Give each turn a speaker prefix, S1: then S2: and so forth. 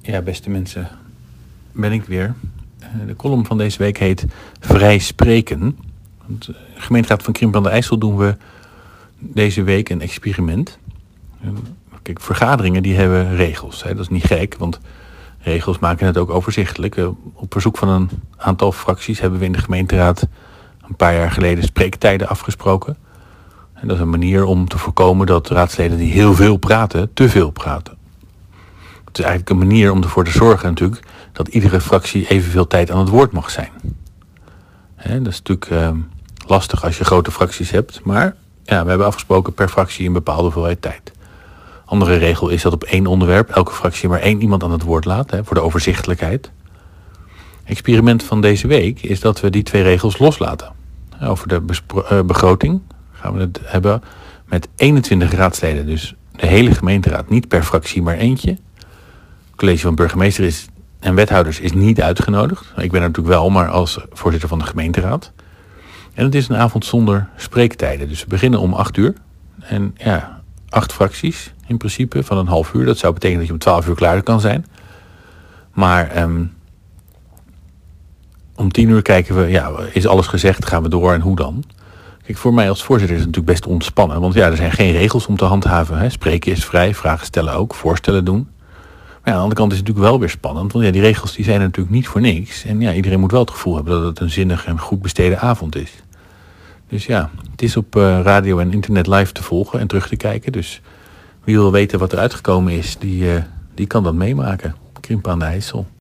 S1: Ja, beste mensen, ben ik weer. De column van deze week heet Vrij Spreken. Want de gemeenteraad van Krimpen aan de IJssel doen we deze week een experiment. Kijk, vergaderingen die hebben regels. Dat is niet gek, want regels maken het ook overzichtelijk. Op verzoek van een aantal fracties hebben we in de gemeenteraad een paar jaar geleden spreektijden afgesproken. En dat is een manier om te voorkomen dat raadsleden die heel veel praten, te veel praten. Het is eigenlijk een manier om ervoor te zorgen natuurlijk dat iedere fractie evenveel tijd aan het woord mag zijn. Dat is natuurlijk lastig als je grote fracties hebt, maar ja, we hebben afgesproken per fractie een bepaalde hoeveelheid tijd. Andere regel is dat op één onderwerp elke fractie maar één iemand aan het woord laat, voor de overzichtelijkheid. Experiment van deze week is dat we die 2 regels loslaten. Over de begroting gaan we het hebben met 21 raadsleden, dus de hele gemeenteraad, niet per fractie maar eentje. Het college van burgemeester en wethouders is niet uitgenodigd. Ik ben er natuurlijk wel, maar als voorzitter van de gemeenteraad. En het is een avond zonder spreektijden. Dus we beginnen om 8 uur. En ja, 8 fracties in principe van een half uur. Dat zou betekenen dat je om 12 uur klaar kan zijn. Maar om 10 uur kijken we, is alles gezegd, gaan we door en hoe dan? Kijk, voor mij als voorzitter is het natuurlijk best ontspannen. Want ja, er zijn geen regels om te handhaven. Spreken is vrij, vragen stellen ook, voorstellen doen. Maar ja, aan de andere kant is het natuurlijk wel weer spannend. Want ja, die regels die zijn er natuurlijk niet voor niks. En ja, iedereen moet wel het gevoel hebben dat het een zinnig en goed besteden avond is. Dus ja, het is op radio en internet live te volgen en terug te kijken. Dus wie wil weten wat er uitgekomen is, die kan dat meemaken. Krimpen aan de IJssel.